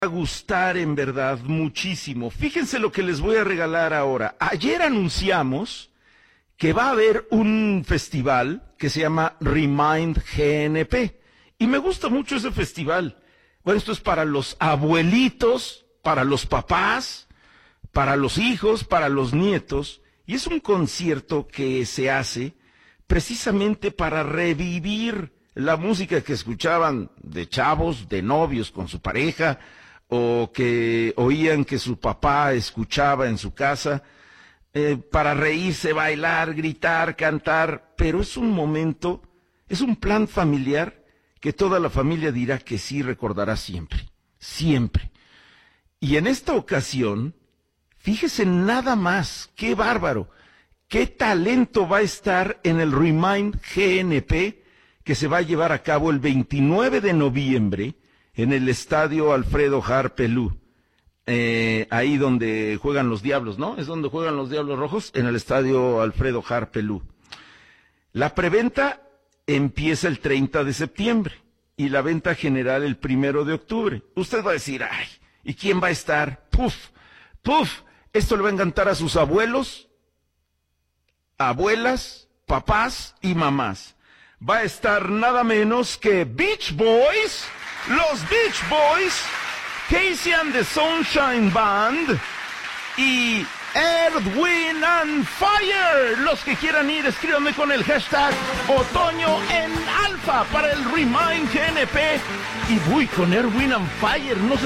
A gustar en verdad muchísimo. Fíjense lo que les voy a regalar ahora. Ayer anunciamos que va a haber un festival que se llama Remind GNP. Y me gusta mucho ese festival. Bueno, esto es para los abuelitos, para los papás, para los hijos, para los nietos. Y es un concierto que se hace precisamente para revivir la música que escuchaban de chavos, de novios con su pareja, o que oían que su papá escuchaba en su casa, para reírse, bailar, gritar, cantar, pero es un momento, es un plan familiar que toda la familia dirá que sí recordará siempre, siempre. Y en esta ocasión, fíjese nada más, qué bárbaro, qué talento va a estar en el Remind GNP que se va a llevar a cabo el 29 de noviembre, en el estadio Alfredo Harpelú, ahí donde juegan los Diablos, ¿no? Es donde juegan los Diablos Rojos, en el estadio Alfredo Harpelú. La preventa empieza el 30 de septiembre y la venta general el 1 de octubre. Usted va a decir, ay, ¿y quién va a estar? ¡Puf! Esto le va a encantar a sus abuelos, abuelas, papás y mamás. Va a estar nada menos que Beach Boys, los Beach Boys, Casey and the Sunshine Band y Earth, Wind and Fire. Los que quieran ir, escríbanme con el hashtag Otoño en Alfa para el Remind GNP. Y voy con Earth, Wind and Fire, no sé